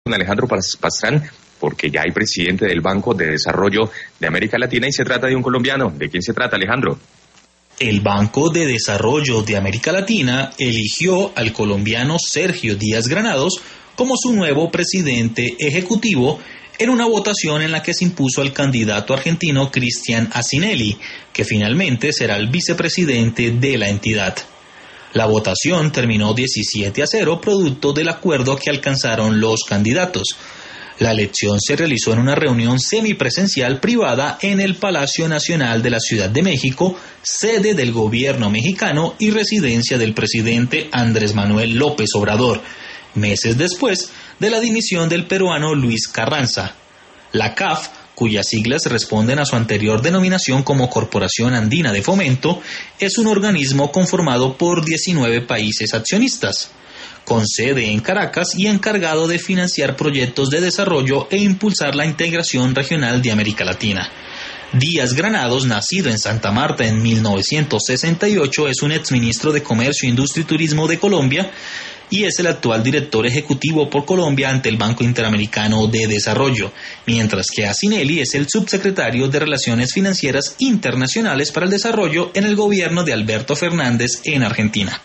con Alejandro Pastrán, porque ya hay presidente del Banco de Desarrollo de América Latina y se trata de un colombiano. ¿De quién se trata, Alejandro? El Banco de Desarrollo de América Latina eligió al colombiano Sergio Díaz Granados como su nuevo presidente ejecutivo en una votación en la que se impuso al candidato argentino Cristian Asinelli, que finalmente será el vicepresidente de la entidad. La votación terminó 17-0, producto del acuerdo que alcanzaron los candidatos. La elección se realizó en una reunión semipresencial privada en el Palacio Nacional de la Ciudad de México, sede del gobierno mexicano y residencia del presidente Andrés Manuel López Obrador, meses después de la dimisión del peruano Luis Carranza. La CAF, cuyas siglas responden a su anterior denominación como Corporación Andina de Fomento, es un organismo conformado por 19 países accionistas, con sede en Caracas y encargado de financiar proyectos de desarrollo e impulsar la integración regional de América Latina. Díaz Granados, nacido en Santa Marta en 1968, es un exministro de Comercio, Industria y Turismo de Colombia y es el actual director ejecutivo por Colombia ante el Banco Interamericano de Desarrollo, mientras que Asinelli es el subsecretario de Relaciones Financieras Internacionales para el Desarrollo en el gobierno de Alberto Fernández en Argentina.